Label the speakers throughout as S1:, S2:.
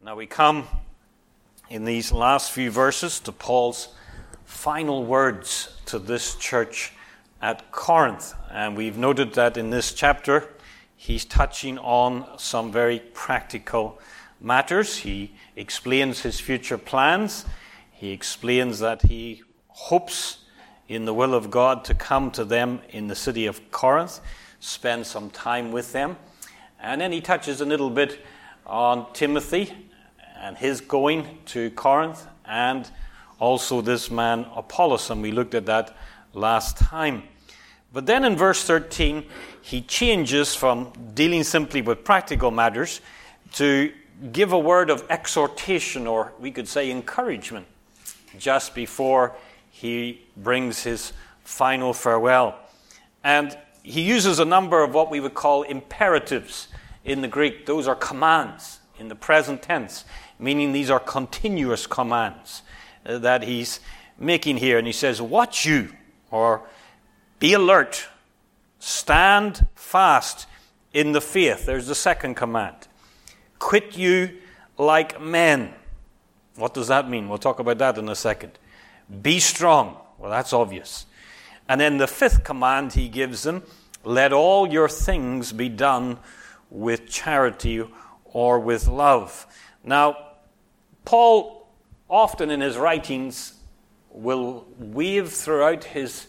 S1: Now we come in these last few verses to Paul's final words to this church at Corinth. And we've noted that in this chapter, he's touching on some very practical matters. He explains his future plans. He explains that he hopes in the will of God to come to them in the city of Corinth, spend some time with them. And then he touches a little bit on Timothy and his going to Corinth, and also this man Apollos, and we looked at that last time. But then in verse 13, he changes from dealing simply with practical matters to give a word of exhortation, or we could say encouragement, just before he brings his final farewell. And he uses a number of what we would call imperatives in the Greek. Those are commands in the present tense, meaning these are continuous commands that he's making here. And he says, watch you, or be alert, stand fast in the faith. There's the second command. Quit you like men. What does that mean? We'll talk about that in a second. Be strong. Well, that's obvious. And then the fifth command he gives them, let all your things be done with charity or with love. Now, Paul often in his writings will weave throughout his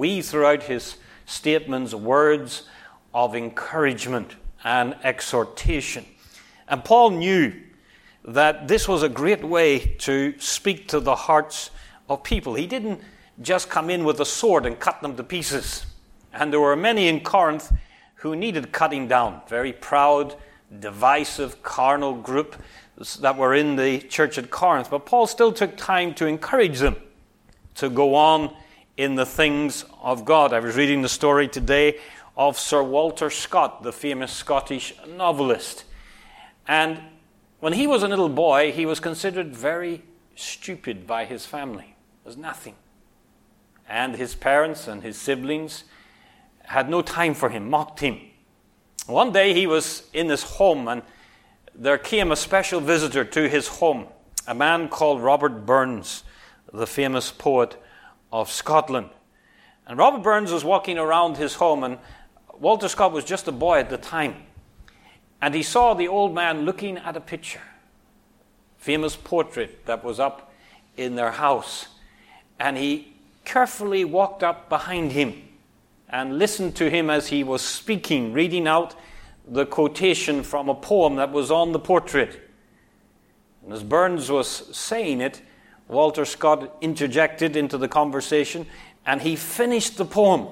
S1: statements words of encouragement and exhortation. And Paul knew that this was a great way to speak to the hearts of people. He didn't just come in with a sword and cut them to pieces. And there were many in Corinth who needed cutting down. Very proud, divisive, carnal group that were in the church at Corinth. But Paul still took time to encourage them to go on in the things of God. I was reading the story today of Sir Walter Scott, the famous Scottish novelist. And when he was a little boy, he was considered very stupid by his family. It was nothing. And his parents and his siblings had no time for him, mocked him. One day he was in his home, and there came a special visitor to his home, a man called Robert Burns, the famous poet of Scotland. And Robert Burns was walking around his home, and Walter Scott was just a boy at the time. And he saw the old man looking at a picture, famous portrait that was up in their house. And he carefully walked up behind him and listened to him as he was speaking, reading out the quotation from a poem that was on the portrait. And as Burns was saying it, Walter Scott interjected into the conversation, and he finished the poem.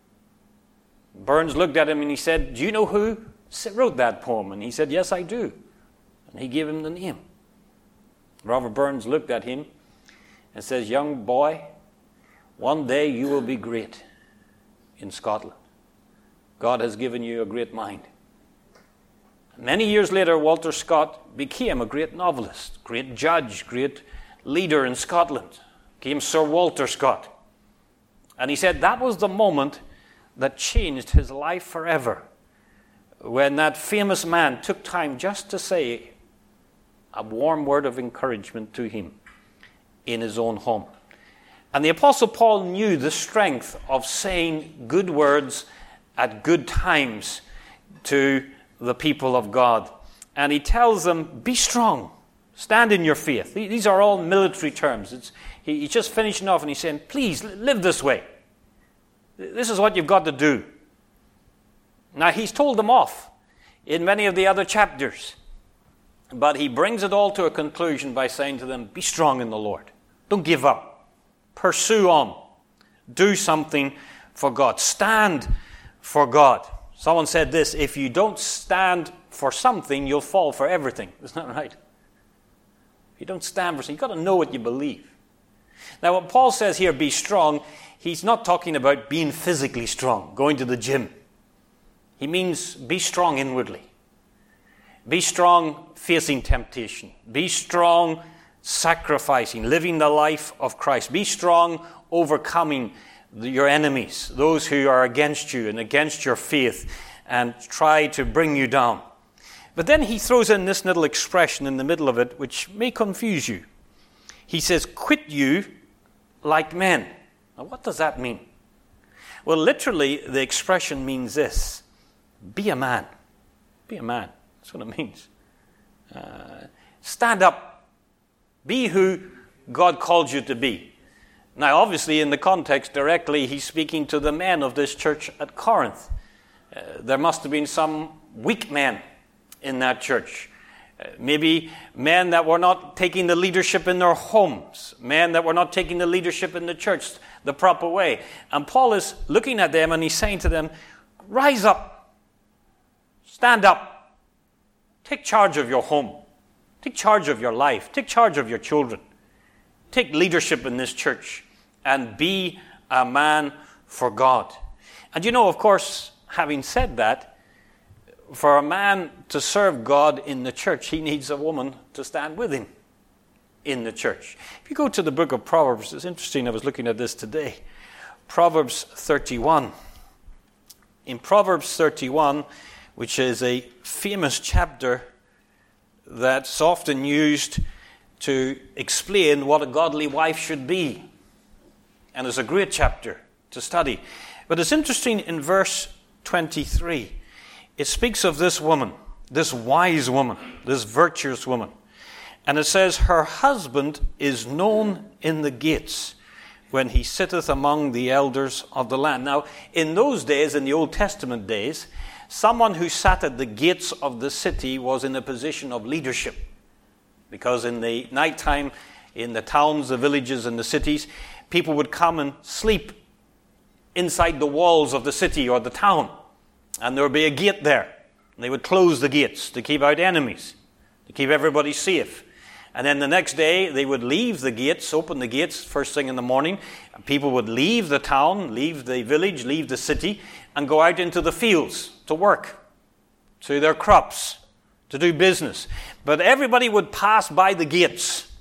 S1: Burns looked at him and he said, do you know who wrote that poem? And he said, yes, I do. And he gave him the name. Robert Burns looked at him and says, young boy, one day you will be great in Scotland. God has given you a great mind. Many years later, Walter Scott became a great novelist, great judge, great leader in Scotland, became Sir Walter Scott. And he said that was the moment that changed his life forever, when that famous man took time just to say a warm word of encouragement to him in his own home. And the Apostle Paul knew the strength of saying good words at good times to the people of God. And he tells them, be strong, stand in your faith. These are all military terms. He's just finishing off and he's saying, please live this way. This is what you've got to do. Now, he's told them off in many of the other chapters. But he brings it all to a conclusion by saying to them, be strong in the Lord. Don't give up. Pursue on. Do something for God. Stand for God. Someone said this, if you don't stand for something, you'll fall for everything. Isn't that right? If you don't stand for something, you've got to know what you believe. Now, when Paul says here, be strong, he's not talking about being physically strong, going to the gym. He means be strong inwardly. Be strong facing temptation. Be strong sacrificing, living the life of Christ. Be strong overcoming your enemies, those who are against you and against your faith and try to bring you down. But then he throws in this little expression in the middle of it, which may confuse you. He says, quit you like men. Now, what does that mean? Well, literally, the expression means this. Be a man. Be a man. That's what it means. Stand up. Be who God called you to be. Now, obviously, in the context directly, he's speaking to the men of this church at Corinth. There must have been some weak men in that church. Maybe men that were not taking the leadership in their homes. Men that were not taking the leadership in the church the proper way. And Paul is looking at them and he's saying to them, rise up. Stand up. Take charge of your home. Take charge of your life. Take charge of your children. Take leadership in this church. And be a man for God. And you know, of course, having said that, for a man to serve God in the church, he needs a woman to stand with him in the church. If you go to the book of Proverbs, it's interesting, I was looking at this today. Proverbs 31. In Proverbs 31, which is a famous chapter that's often used to explain what a godly wife should be. And it's a great chapter to study. But it's interesting in verse 23. It speaks of this woman, this wise woman, this virtuous woman. And it says, her husband is known in the gates when he sitteth among the elders of the land. Now, in those days, in the Old Testament days, someone who sat at the gates of the city was in a position of leadership. Because in the nighttime, in the towns, the villages, and the cities, people would come and sleep inside the walls of the city or the town. And there would be a gate there. They would close the gates to keep out enemies, to keep everybody safe. And then the next day, they would leave the gates, open the gates first thing in the morning. And people would leave the town, leave the village, leave the city, and go out into the fields to work, to their crops, to do business. But everybody would pass by the gates.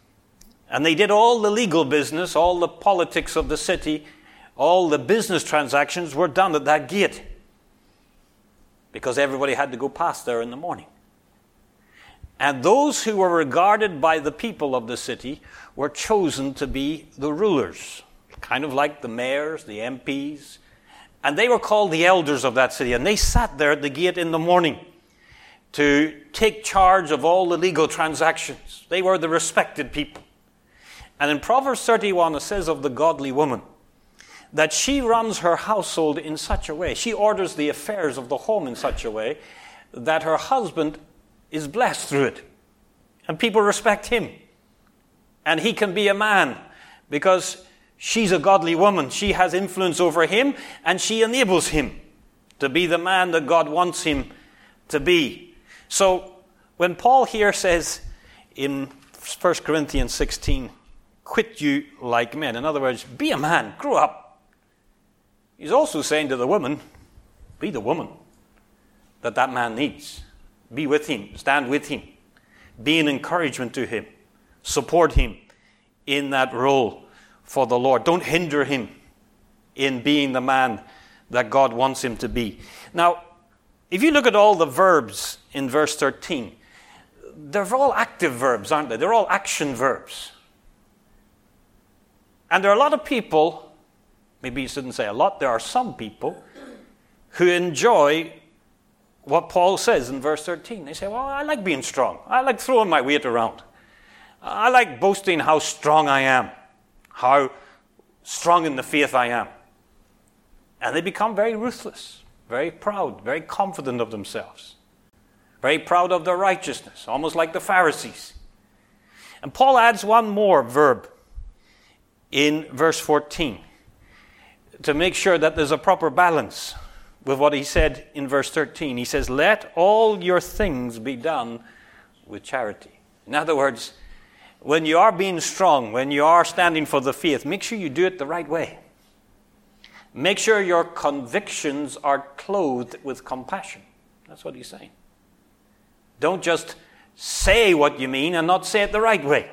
S1: And they did all the legal business, all the politics of the city, all the business transactions were done at that gate. Because everybody had to go past there in the morning. And those who were regarded by the people of the city were chosen to be the rulers. Kind of like the mayors, the MPs. And they were called the elders of that city. And they sat there at the gate in the morning to take charge of all the legal transactions. They were the respected people. And in Proverbs 31 it says of the godly woman, that she runs her household in such a way, she orders the affairs of the home in such a way, that her husband is blessed through it. And people respect him. And he can be a man, because she's a godly woman. She has influence over him, and she enables him to be the man that God wants him to be. So, when Paul here says in 1 Corinthians 16, quit you like men, in other words, be a man, grow up. He's also saying to the woman, be the woman that man needs. Be with him, stand with him, be an encouragement to him, support him in that role for the Lord. Don't hinder him in being the man that God wants him to be. Now, if you look at all the verbs in verse 13, they're all active verbs, aren't they? They're all action verbs. And there are a lot of people, maybe you shouldn't say a lot, there are some people who enjoy what Paul says in verse 13. They say, well, I like being strong. I like throwing my weight around. I like boasting how strong I am, how strong in the faith I am. And they become very ruthless, very proud, very confident of themselves, very proud of their righteousness, almost like the Pharisees. And Paul adds one more verb in verse 14 to make sure that there's a proper balance with what he said in verse 13. He says, let all your things be done with charity. In other words, when you are being strong, when you are standing for the faith, make sure you do it the right way. Make sure your convictions are clothed with compassion. That's what he's saying. Don't just say what you mean and not say it the right way.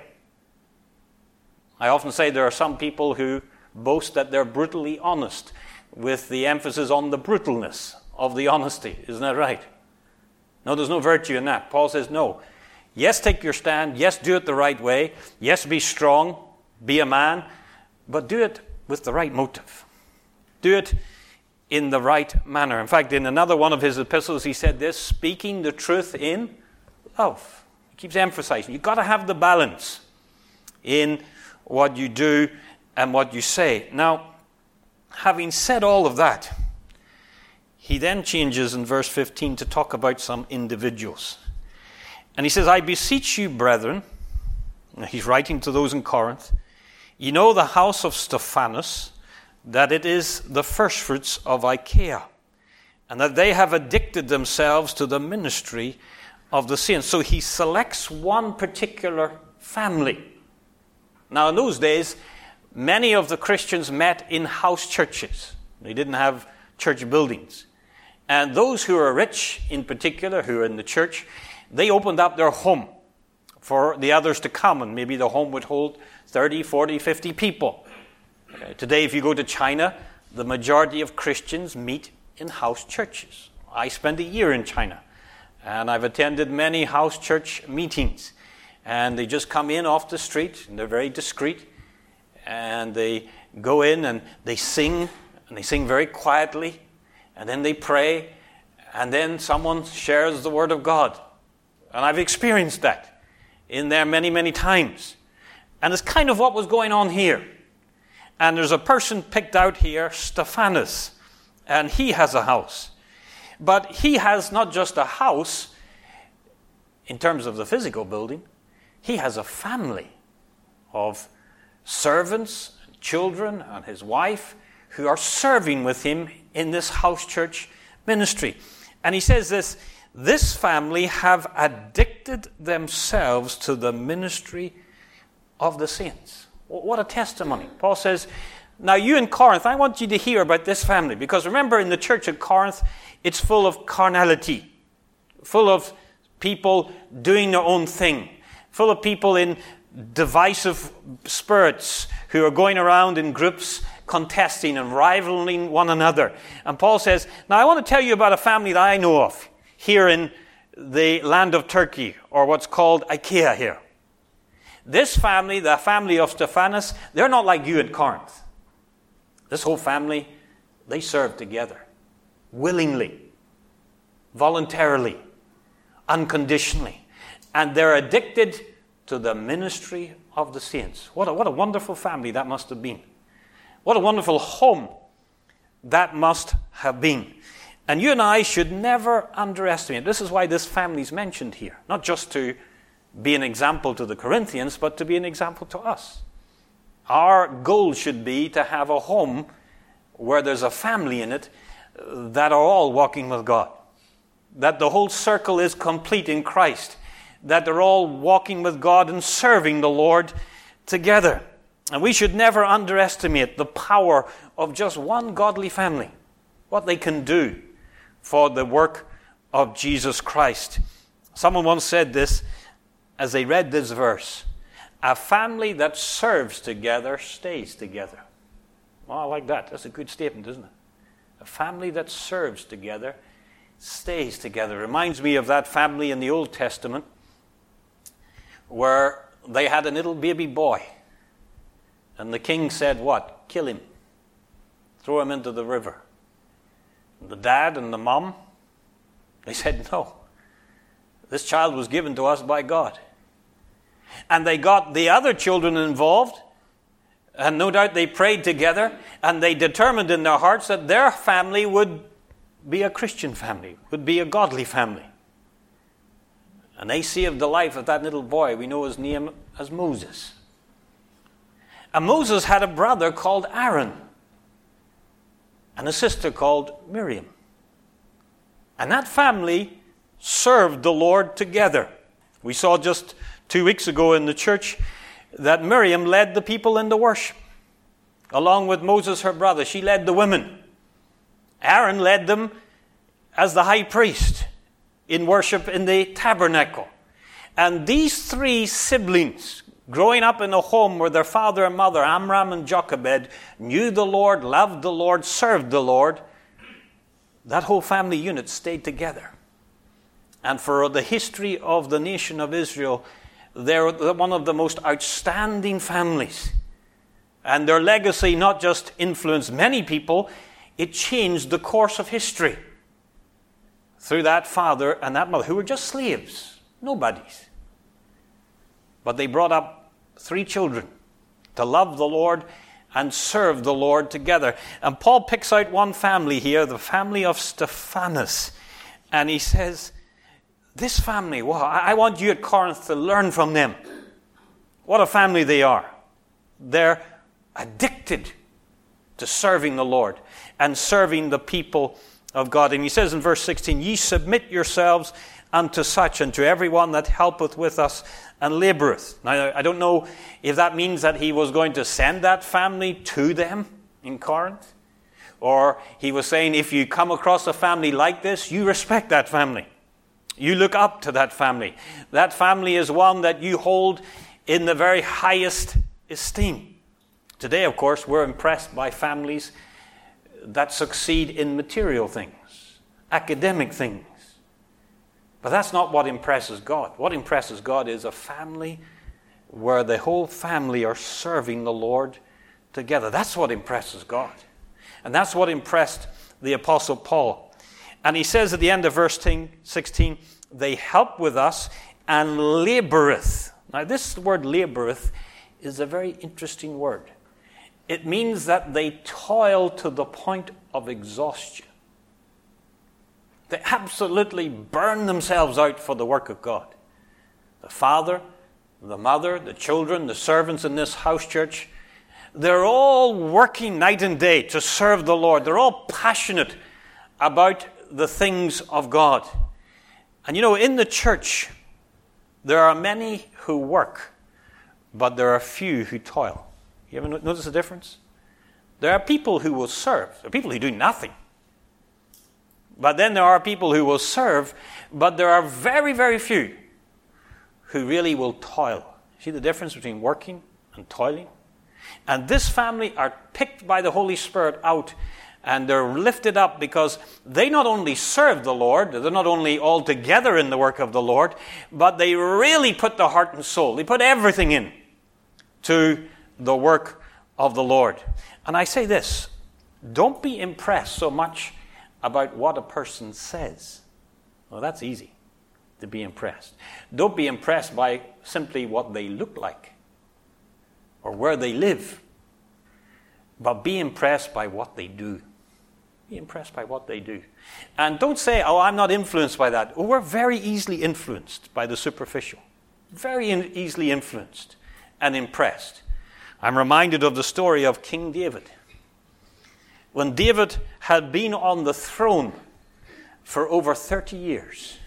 S1: I often say there are some people who boast that they're brutally honest, with the emphasis on the brutalness of the honesty. Isn't that right? No, there's no virtue in that. Paul says, no. Yes, take your stand. Yes, do it the right way. Yes, be strong. Be a man. But do it with the right motive. Do it in the right manner. In fact, in another one of his epistles, he said this, speaking the truth in love. He keeps emphasizing, you've got to have the balance in what you do and what you say. Now, having said all of that, he then changes in verse 15 to talk about some individuals. And he says, I beseech you, brethren, he's writing to those in Corinth, you know the house of Stephanas, that it is the firstfruits of Achaia, and that they have addicted themselves to the ministry of the saints. So he selects one particular family. Now, in those days, many of the Christians met in house churches. They didn't have church buildings. And those who are rich, in particular, who are in the church, they opened up their home for the others to come. And maybe the home would hold 30, 40, 50 people. Today, if you go to China, the majority of Christians meet in house churches. I spent a year in China, and I've attended many house church meetings. And they just come in off the street, and they're very discreet. And they go in and they sing very quietly. And then they pray, and then someone shares the Word of God. And I've experienced that in there many, many times. And it's kind of what was going on here. And there's a person picked out here, Stephanas, and he has a house. But he has not just a house in terms of the physical building, he has a family of servants, children, and his wife who are serving with him in this house church ministry. And he says this family have addicted themselves to the ministry of the saints. What a testimony. Paul says, now you in Corinth, I want you to hear about this family. Because remember, in the church at Corinth, it's full of carnality. Full of people doing their own thing. Full of people in divisive spirits who are going around in groups contesting and rivaling one another. And Paul says, now I want to tell you about a family that I know of here in the land of Turkey, or what's called Achaia here. This family, the family of Stephanas, they're not like you in Corinth. This whole family, they serve together. Willingly. Voluntarily. Unconditionally. And they're addicted to the ministry of the saints. What a wonderful family that must have been. What a wonderful home that must have been. And you and I should never underestimate. This is why this family is mentioned here. Not just to be an example to the Corinthians, but to be an example to us. Our goal should be to have a home where there's a family in it that are all walking with God. That the whole circle is complete in Christ. That they're all walking with God and serving the Lord together. And we should never underestimate the power of just one godly family. What they can do for the work of Jesus Christ. Someone once said this as they read this verse. A family that serves together stays together. Well, I like that. That's a good statement, isn't it? A family that serves together stays together. Reminds me of that family in the Old Testament where they had a little baby boy. And the king said, what? Kill him. Throw him into the river. And the dad and the mom, they said, no. This child was given to us by God. And they got the other children involved. And no doubt they prayed together. And they determined in their hearts that their family would be a Christian family. Would be a godly family. And they saved the life of that little boy. We know his name as Moses. And Moses had a brother called Aaron. And a sister called Miriam. And that family served the Lord together. We saw just 2 weeks ago in the church that Miriam led the people in the worship. Along with Moses, her brother. She led the women. Aaron led them as the high priest in worship in the tabernacle. And these three siblings, growing up in a home where their father and mother, Amram and Jochebed, knew the Lord, loved the Lord, served the Lord, that whole family unit stayed together. And for the history of the nation of Israel, they're one of the most outstanding families. And their legacy not just influenced many people, it changed the course of history through that father and that mother, who were just slaves, nobodies. But they brought up 3 children to love the Lord and serve the Lord together. And Paul picks out one family here, the family of Stephanas. And he says, this family, wow, I want you at Corinth to learn from them. What a family they are. They're addicted to serving the Lord and serving the people of God. And he says in verse 16, ye submit yourselves unto such, and to everyone that helpeth with us and laboureth. Now, I don't know if that means that he was going to send that family to them in Corinth, or he was saying, if you come across a family like this, you respect that family. You look up to that family. That family is one that you hold in the very highest esteem. Today, of course, we're impressed by families that succeed in material things, academic things. But that's not what impresses God. What impresses God is a family where the whole family are serving the Lord together. That's what impresses God. And that's what impressed the Apostle Paul. And he says at the end of verse 16, they help with us and laboureth. Now this word laboureth is a very interesting word. It means that they toil to the point of exhaustion. They absolutely burn themselves out for the work of God. The father, the mother, the children, the servants in this house church, they're all working night and day to serve the Lord. They're all passionate about the things of God. And you know, in the church, there are many who work, but there are few who toil. You ever notice the difference? There are people who will serve. There are people who do nothing. But then there are people who will serve, but there are very, very few who really will toil. See the difference between working and toiling? And this family are picked by the Holy Spirit out, and they're lifted up because they not only serve the Lord, they're not only all together in the work of the Lord, but they really put their heart and soul, they put everything in to the work of the Lord. And I say this, don't be impressed so much about what a person says. Well, that's easy to be impressed. Don't be impressed by simply what they look like or where they live, but be impressed by what they do. Be impressed by what they do. And don't say, oh, I'm not influenced by that. Oh, we're very easily influenced by the superficial. Very easily influenced and impressed. I'm reminded of the story of King David. When David had been on the throne for over 30 years,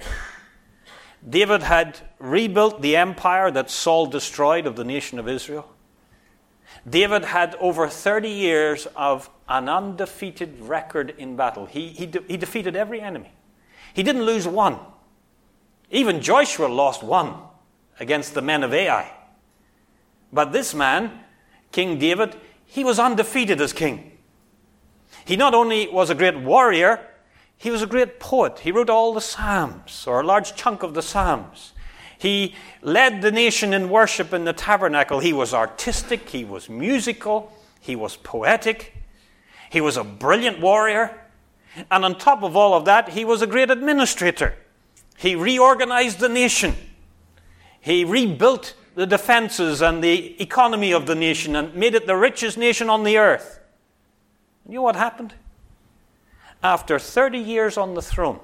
S1: David had rebuilt the empire that Saul destroyed of the nation of Israel. David had over 30 years of an undefeated record in battle. He defeated every enemy. He didn't lose one. Even Joshua lost one against the men of Ai. But this man, King David, he was undefeated as king. He not only was a great warrior, he was a great poet. He wrote all the Psalms, or a large chunk of the Psalms. He led the nation in worship in the tabernacle. He was artistic, he was musical, he was poetic, he was a brilliant warrior. And on top of all of that, he was a great administrator. He reorganized the nation. He rebuilt the defenses and the economy of the nation and made it the richest nation on the earth. You know what happened? After 30 years on the throne,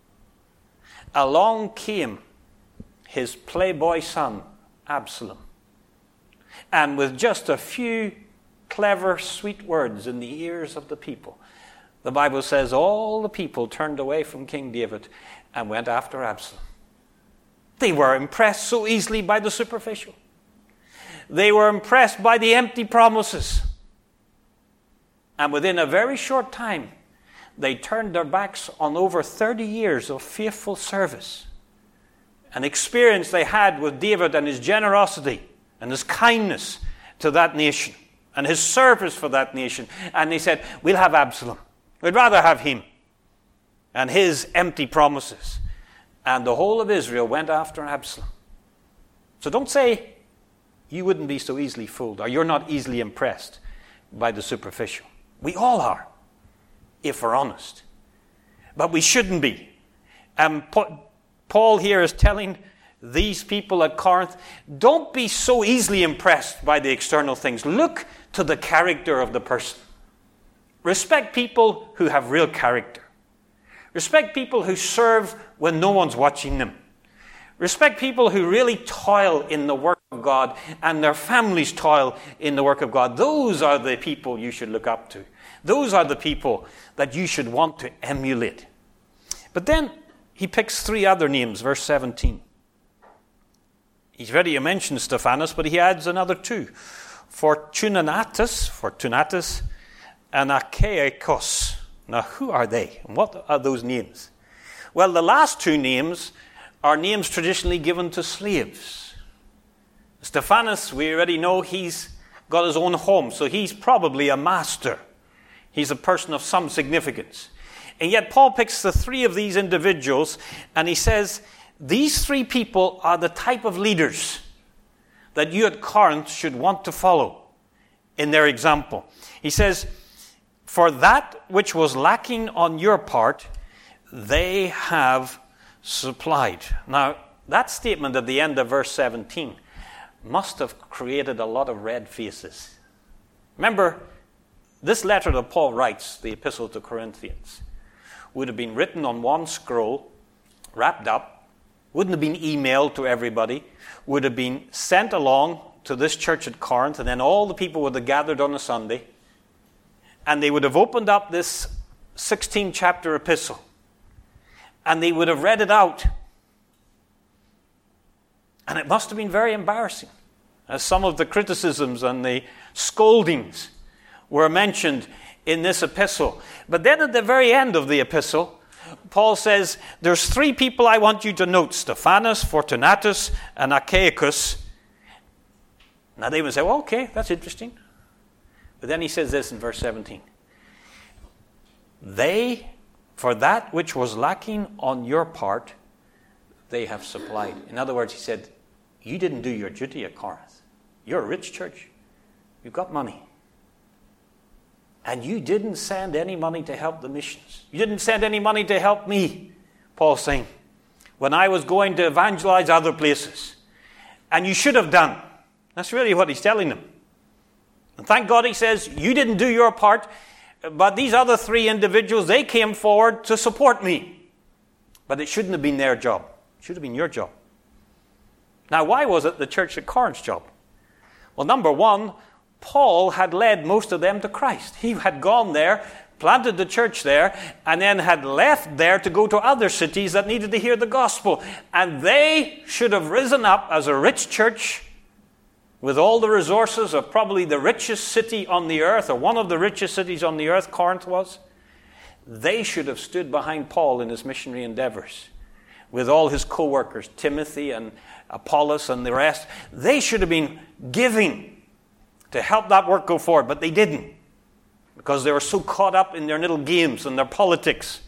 S1: along came his playboy son, Absalom. And with just a few clever, sweet words in the ears of the people, the Bible says all the people turned away from King David and went after Absalom. They were impressed so easily by the superficial. They were impressed by the empty promises. And within a very short time, they turned their backs on over 30 years of faithful service. An experience they had with David and his generosity and his kindness to that nation and his service for that nation. And they said, we'll have Absalom. We'd rather have him and his empty promises. and the whole of Israel went after Absalom. So don't say you wouldn't be so easily fooled, or you're not easily impressed by the superficial. We all are, if we're honest. But we shouldn't be. And Paul here is telling these people at Corinth, don't be so easily impressed by the external things. Look to the character of the person. Respect people who have real character. Respect people who serve when no one's watching them. Respect people who really toil in the work of God and their families toil in the work of God. Those are the people you should look up to. Those are the people that you should want to emulate. But then he picks 3 other names, verse 17. He's already mentioned Stephanas, but he adds another 2. Fortunatus, and Achaicus. Now, who are they? And what are those names? Well, the last 2 names are names traditionally given to slaves. Stephanas, we already know he's got his own home, so he's probably a master. He's a person of some significance. And yet Paul picks the 3 of these individuals, and he says, these 3 people are the type of leaders that you at Corinth should want to follow in their example. He says, for that which was lacking on your part, they have supplied. Now, that statement at the end of verse 17 must have created a lot of red faces. Remember, this letter that Paul writes, the Epistle to Corinthians, would have been written on one scroll, wrapped up, wouldn't have been emailed to everybody, would have been sent along to this church at Corinth, and then all the people would have gathered on a Sunday, and they would have opened up this 16-chapter epistle, and they would have read it out. And it must have been very embarrassing, as some of the criticisms and the scoldings were mentioned in this epistle. But then at the very end of the epistle, Paul says, there's 3 people I want you to note, Stephanas, Fortunatus, and Achaicus. Now they would say, well, okay, that's interesting. But then he says this in verse 17. They, for that which was lacking on your part, they have supplied. In other words, he said, you didn't do your duty at Corinth. You're a rich church. You've got money. And you didn't send any money to help the missions. You didn't send any money to help me, Paul's saying, when I was going to evangelize other places. And you should have done. That's really what he's telling them. And thank God he says, you didn't do your part, but these other 3 individuals, they came forward to support me. But it shouldn't have been their job. It should have been your job. Now, why was it the church at Corinth's job? Well, number 1, Paul had led most of them to Christ. He had gone there, planted the church there, and then had left there to go to other cities that needed to hear the gospel. And they should have risen up as a rich church with all the resources of probably the richest city on the earth, or one of the richest cities on the earth, Corinth was. They should have stood behind Paul in his missionary endeavors with all his co-workers, Timothy and Apollos and the rest. They should have been giving to help that work go forward, but they didn't, because they were so caught up in their little games and their politics.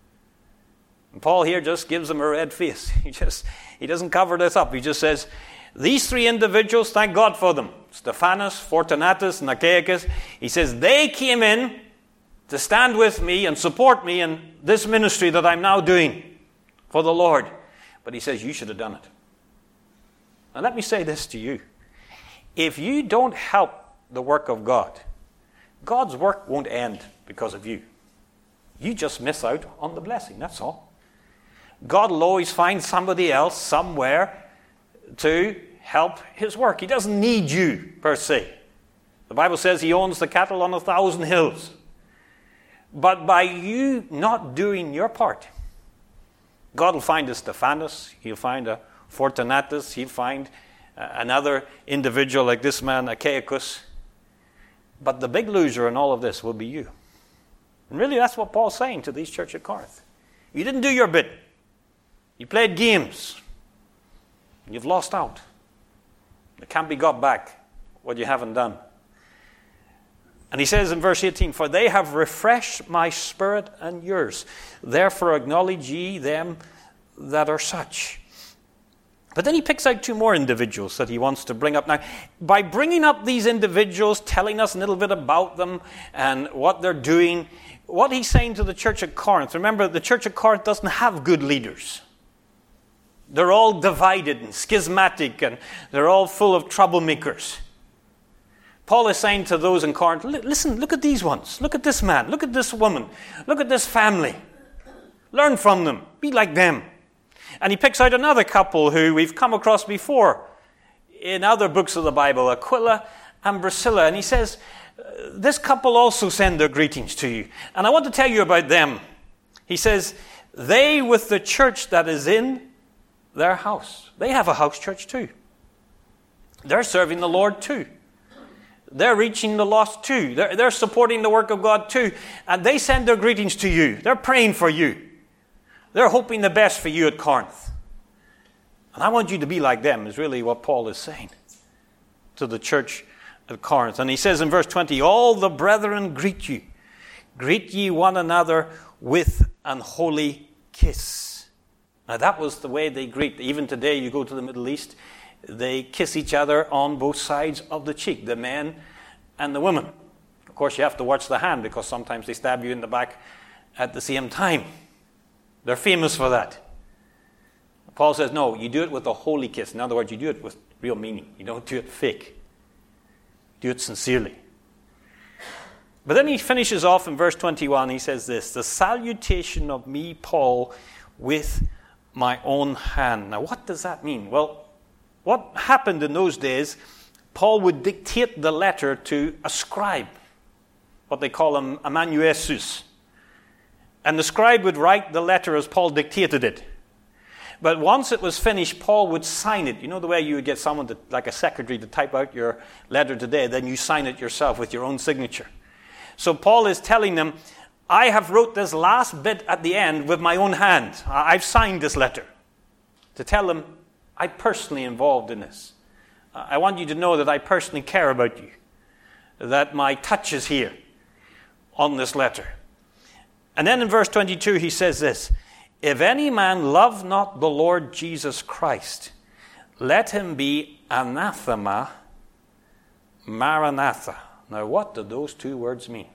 S1: And Paul here just gives them a red face. He doesn't cover this up. He just says, these 3 individuals, thank God for them, Stephanas, Fortunatus, and Achaicus, he says, they came in to stand with me and support me in this ministry that I'm now doing for the Lord. But he says, you should have done it. Now let me say this to you. If you don't help the work of God, God's work won't end because of you. You just miss out on the blessing, that's all. God will always find somebody else somewhere to help his work. He doesn't need you, per se. The Bible says he owns the cattle on 1,000 hills. But by you not doing your part, God will find a Stephanas, he'll find a Fortunatus, he'll find another individual like this man, Achaicus. But the big loser in all of this will be you. And really that's what Paul's saying to these church at Corinth. You didn't do your bit. You played games. You've lost out. It can't be got back, what you haven't done. And he says in verse 18, for they have refreshed my spirit and yours. Therefore acknowledge ye them that are such. But then he picks out two more individuals that he wants to bring up. Now, by bringing up these individuals, telling us a little bit about them and what they're doing, what he's saying to the church at Corinth, remember, the church at Corinth doesn't have good leaders. They're all divided and schismatic, and they're all full of troublemakers. Paul is saying to those in Corinth, listen, look at these ones. Look at this man. Look at this woman. Look at this family. Learn from them. Be like them. And he picks out another couple who we've come across before in other books of the Bible, Aquila and Priscilla. And he says, this couple also send their greetings to you. And I want to tell you about them. He says, they with the church that is in their house. They have a house church too. They're serving the Lord too. They're reaching the lost too. They're supporting the work of God too. And they send their greetings to you. They're praying for you. They're hoping the best for you at Corinth. And I want you to be like them, is really what Paul is saying to the church at Corinth. And he says in verse 20, all the brethren greet you. Greet ye one another with an holy kiss. Now that was the way they greet. Even today, you go to the Middle East, they kiss each other on both sides of the cheek, the men and the women. Of course, you have to watch the hand because sometimes they stab you in the back at the same time. They're famous for that. Paul says, no, you do it with a holy kiss. In other words, you do it with real meaning. You don't do it fake. Do it sincerely. But then he finishes off in verse 21. He says this, the salutation of me, Paul, with my own hand. Now, what does that mean? Well, what happened in those days, Paul would dictate the letter to a scribe, what they call an amanuensis. And the scribe would write the letter as Paul dictated it. But once it was finished, Paul would sign it. You know the way you would get someone, like a secretary, to type out your letter today, then you sign it yourself with your own signature. So Paul is telling them, I have wrote this last bit at the end with my own hand. I've signed this letter to tell them I'm personally involved in this. I want you to know that I personally care about you, that my touch is here on this letter. And then in verse 22 he says this, if any man love not the Lord Jesus Christ, let him be anathema, maranatha. Now what do those two words mean?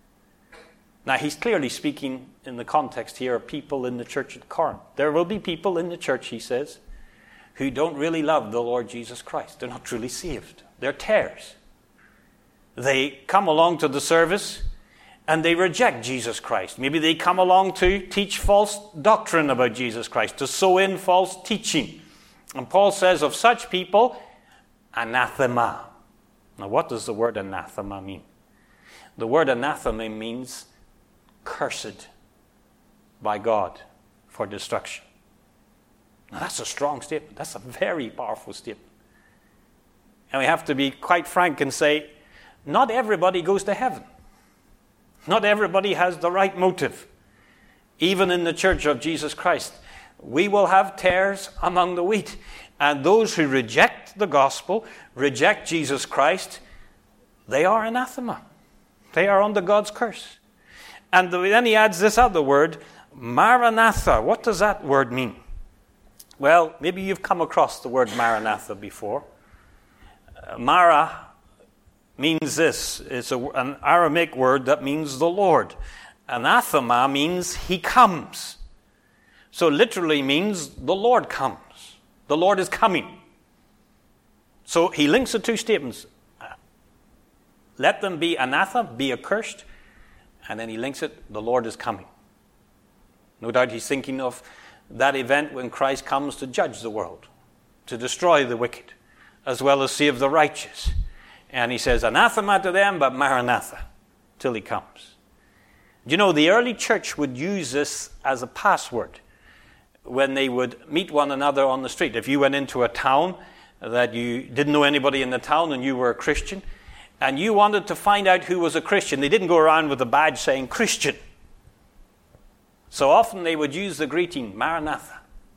S1: Now he's clearly speaking in the context here of people in the church at Corinth. There will be people in the church, he says, who don't really love the Lord Jesus Christ. They're not truly saved. They're tares. They come along to the service and they reject Jesus Christ. Maybe they come along to teach false doctrine about Jesus Christ, to sow in false teaching. And Paul says of such people, anathema. Now what does the word anathema mean? The word anathema means cursed by God for destruction. Now that's a strong statement. That's a very powerful statement. And we have to be quite frank and say, not everybody goes to heaven. Not everybody has the right motive. Even in the church of Jesus Christ, we will have tares among the wheat. And those who reject the gospel, reject Jesus Christ, they are anathema. They are under God's curse. And then he adds this other word, maranatha. What does that word mean? Well, maybe you've come across the word maranatha before. Mara means this. It's an Aramaic word that means the Lord. Anathema means he comes. So literally means the Lord comes. The Lord is coming. So he links the two statements. Let them be anathema, be accursed. And then he links it, the Lord is coming. No doubt he's thinking of that event when Christ comes to judge the world, to destroy the wicked, as well as save the righteous. And he says, anathema to them, but maranatha, till he comes. You know, the early church would use this as a password when they would meet one another on the street. If you went into a town that you didn't know anybody in the town and you were a Christian, and you wanted to find out who was a Christian, they didn't go around with a badge saying Christian. So often they would use the greeting, Maranatha.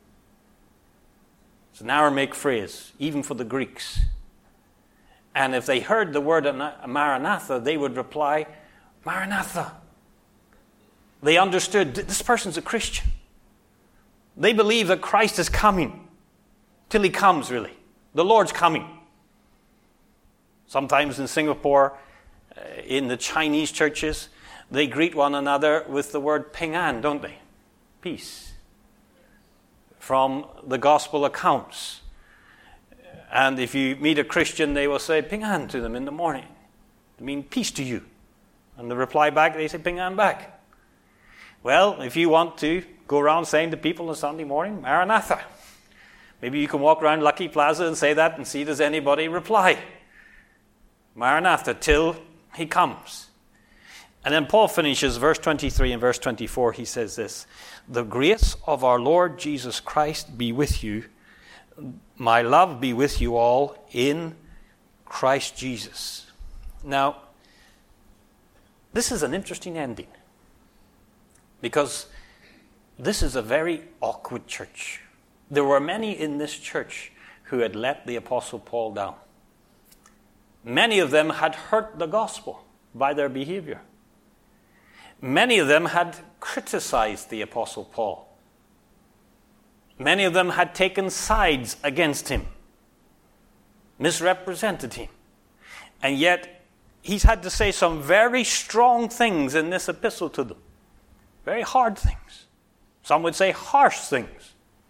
S1: It's an Aramaic phrase, even for the Greeks. And if they heard the word Maranatha, they would reply, Maranatha. They understood, this person's a Christian. They believe that Christ is coming till he comes, really. The Lord's coming. Sometimes in Singapore, in the Chinese churches, they greet one another with the word Ping An, don't they? Peace. From the gospel accounts. And if you meet a Christian, they will say Ping An to them in the morning. I mean, peace to you. And the reply back, they say Ping An back. Well, if you want to go around saying to people on Sunday morning, Maranatha. Maybe you can walk around Lucky Plaza and say that and see if there's anybody reply. Maranatha, till he comes. And then Paul finishes verse 23 and verse 24. He says this, the grace of our Lord Jesus Christ be with you. My love be with you all in Christ Jesus. Now, this is an interesting ending. Because this is a very awkward church. There were many in this church who had let the Apostle Paul down. Many of them had hurt the gospel by their behavior. Many of them had criticized the Apostle Paul. Many of them had taken sides against him, misrepresented him. And yet, he's had to say some very strong things in this epistle to them. Very hard things. Some would say harsh things.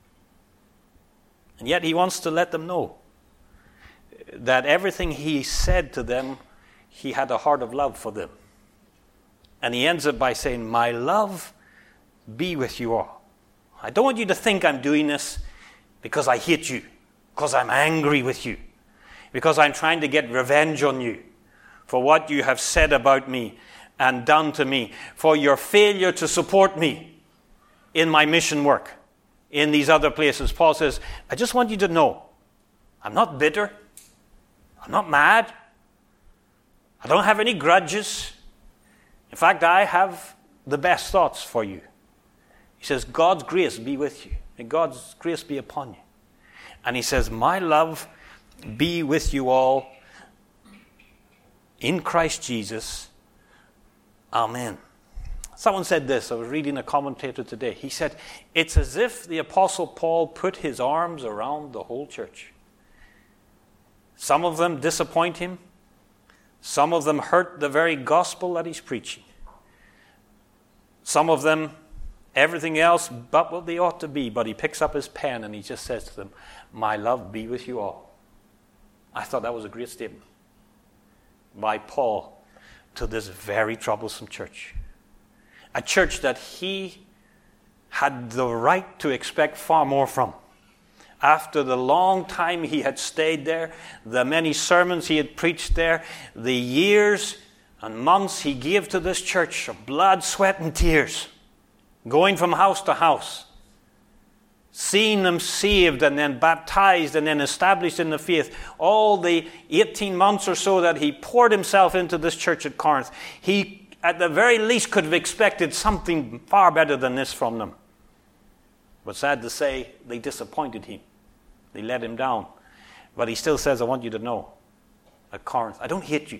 S1: And yet he wants to let them know that everything he said to them, he had a heart of love for them. And he ends it by saying, my love be with you all. I don't want you to think I'm doing this because I hate you, because I'm angry with you, because I'm trying to get revenge on you for what you have said about me and done to me, for your failure to support me in my mission work in these other places. Paul says, I just want you to know, I'm not bitter. I'm not mad. I don't have any grudges. In fact, I have the best thoughts for you. He says, God's grace be with you. May God's grace be upon you. And he says, my love be with you all in Christ Jesus. Amen. Someone said this. I was reading a commentator today. He said, it's as if the Apostle Paul put his arms around the whole church. Some of them disappoint him. Some of them hurt the very gospel that he's preaching. Some of them, everything else but what they ought to be. But he picks up his pen and he just says to them, my love be with you all. I thought that was a great statement by Paul to this very troublesome church. A church that he had the right to expect far more from. After the long time he had stayed there, the many sermons he had preached there, the years and months he gave to this church of blood, sweat, and tears, going from house to house, seeing them saved and then baptized and then established in the faith, all the 18 months or so that he poured himself into this church at Corinth, he at the very least could have expected something far better than this from them. But sad to say, they disappointed him. They let him down. But he still says, I want you to know, at Corinth, I don't hate you.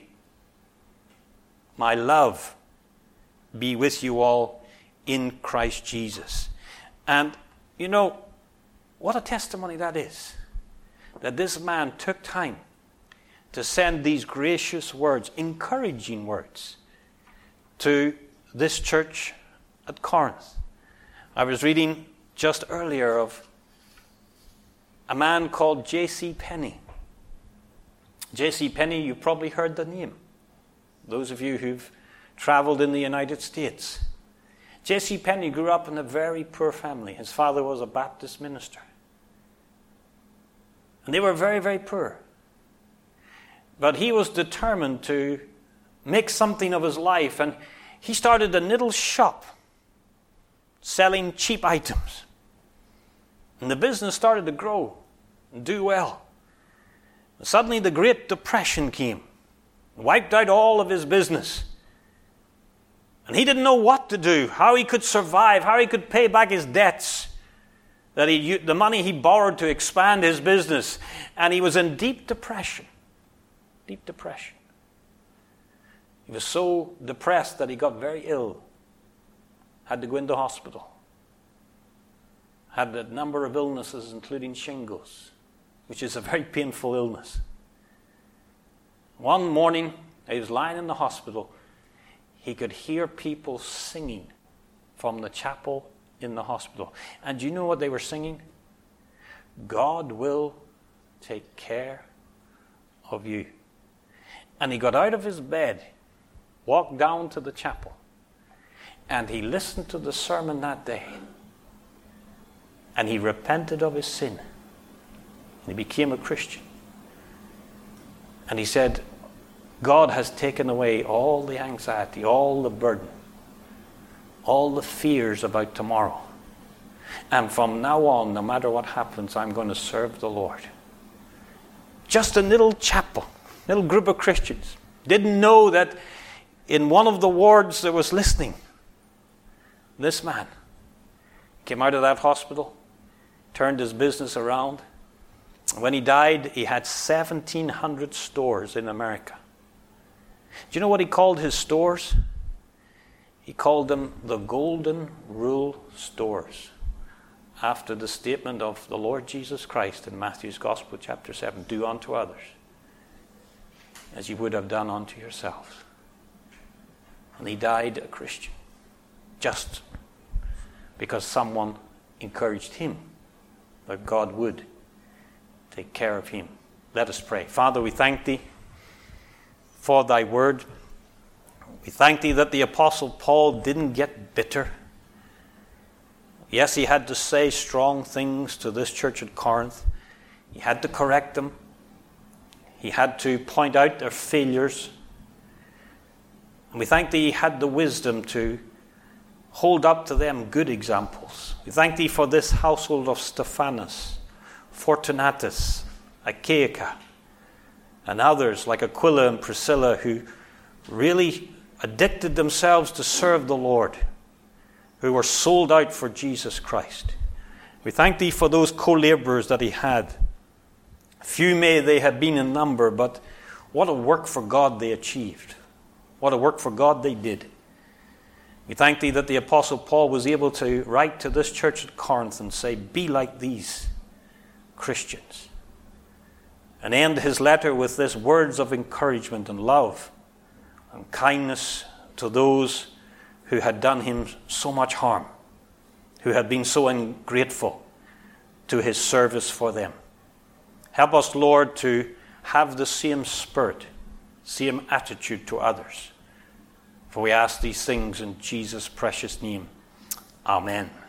S1: My love be with you all in Christ Jesus. And, you know, what a testimony that is. That this man took time to send these gracious words, encouraging words, to this church at Corinth. I was reading just earlier of a man called J.C. Penney. J.C. Penney, you probably heard the name. Those of you who've traveled in the United States. J.C. Penney grew up in a very poor family. His father was a Baptist minister. And they were very, very poor. But he was determined to make something of his life. And he started a little shop selling cheap items. And the business started to grow and do well. And suddenly the Great Depression came. Wiped out all of his business. And he didn't know what to do, how he could survive, how he could pay back his debts, the money he borrowed to expand his business. And he was in deep depression. Deep depression. He was so depressed that he got very ill. Had to go into hospital. had a number of illnesses, including shingles, which is a very painful illness. One morning, he was lying in the hospital. He could hear people singing from the chapel in the hospital. And do you know what they were singing? God will take care of you. And he got out of his bed, walked down to the chapel, and he listened to the sermon that day. And he repented of his sin. And he became a Christian. And he said, God has taken away all the anxiety, all the burden, all the fears about tomorrow. And from now on, no matter what happens, I'm going to serve the Lord. Just a little chapel, little group of Christians. Didn't know that in one of the wards that was listening, this man came out of that hospital, turned his business around. When he died, he had 1,700 stores in America. Do you know what he called his stores? He called them the Golden Rule Stores, after the statement of the Lord Jesus Christ in Matthew's Gospel, chapter 7, do unto others as you would have done unto yourselves. And he died a Christian, just because someone encouraged him that God would take care of him. Let us pray. Father, we thank thee for thy word. We thank thee that the Apostle Paul didn't get bitter. Yes, he had to say strong things to this church at Corinth. He had to correct them. He had to point out their failures. And we thank thee he had the wisdom to hold up to them good examples. We thank thee for this household of Stephanas, Fortunatus, Achaia, and others like Aquila and Priscilla who really addicted themselves to serve the Lord, who were sold out for Jesus Christ. We thank thee for those co-laborers that he had. Few may they have been in number, but what a work for God they achieved. What a work for God they did. We thank thee that the Apostle Paul was able to write to this church at Corinth and say, be like these Christians. And end his letter with this words of encouragement and love and kindness to those who had done him so much harm, who had been so ungrateful to his service for them. Help us, Lord, to have the same spirit, same attitude to others. For we ask these things in Jesus' precious name. Amen.